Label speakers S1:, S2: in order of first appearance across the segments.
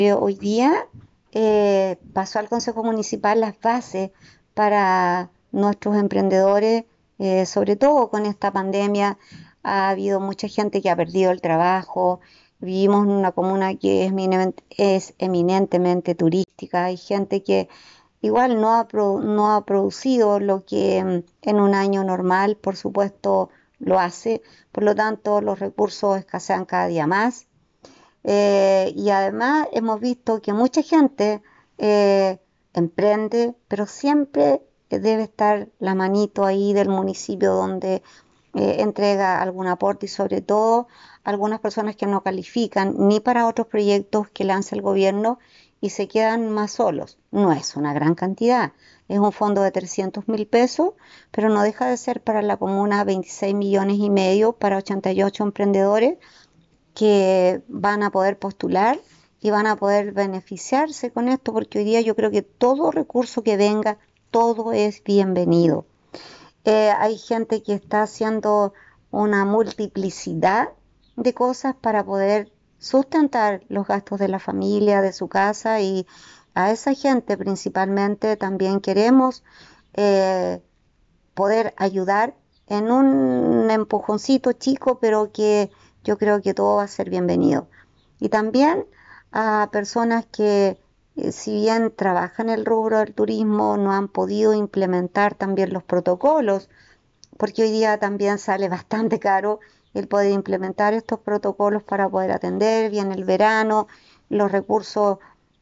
S1: Hoy día pasó al Consejo Municipal las bases para nuestros emprendedores, sobre todo con esta pandemia. Ha habido mucha gente que ha perdido el trabajo. Vivimos en una comuna que es eminentemente turística. Hay gente que igual no ha producido lo que en un año normal, por supuesto, lo hace. Por lo tanto, los recursos escasean cada día más. Y además hemos visto que mucha gente eh, emprende, pero siempre debe estar la manito ahí del municipio donde entrega algún aporte y sobre todo algunas personas que no califican ni para otros proyectos que lanza el gobierno y se quedan más solos. No es una gran cantidad, es un fondo de 300.000 pesos, pero no deja de ser para la comuna 26,5 millones para 88 emprendedores que van a poder postular y van a poder beneficiarse con esto, porque hoy día yo creo que todo recurso que venga, todo es bienvenido. Hay gente que está haciendo una multiplicidad de cosas para poder sustentar los gastos de la familia, de su casa, y a esa gente principalmente también queremos eh, poder ayudar en un empujoncito chico, pero que yo creo que todo va a ser bienvenido. Y también a personas que, si bien trabajan en el rubro del turismo, no han podido implementar también los protocolos, porque hoy día también sale bastante caro el poder implementar estos protocolos para poder atender bien el verano, los recursos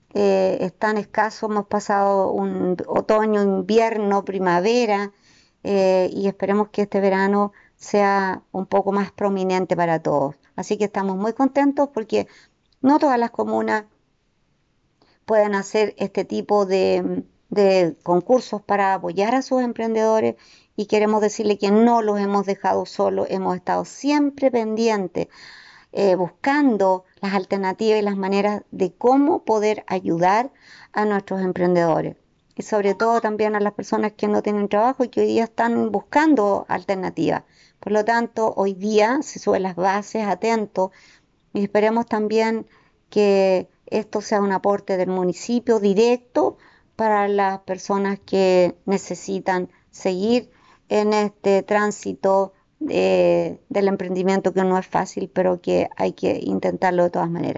S1: están escasos, hemos pasado un otoño, invierno, primavera, y esperemos que este verano sea un poco más prominente para todos. Así que estamos muy contentos porque no todas las comunas pueden hacer este tipo de concursos para apoyar a sus emprendedores y queremos decirle que no los hemos dejado solos, hemos estado siempre pendientes, buscando las alternativas y las maneras de cómo poder ayudar a nuestros emprendedores. Y sobre todo también a las personas que no tienen trabajo y que hoy día están buscando alternativas. Por lo tanto, hoy día se suben las bases, atentos, y esperemos también que esto sea un aporte del municipio directo para las personas que necesitan seguir en este tránsito del emprendimiento que no es fácil, pero que hay que intentarlo de todas maneras.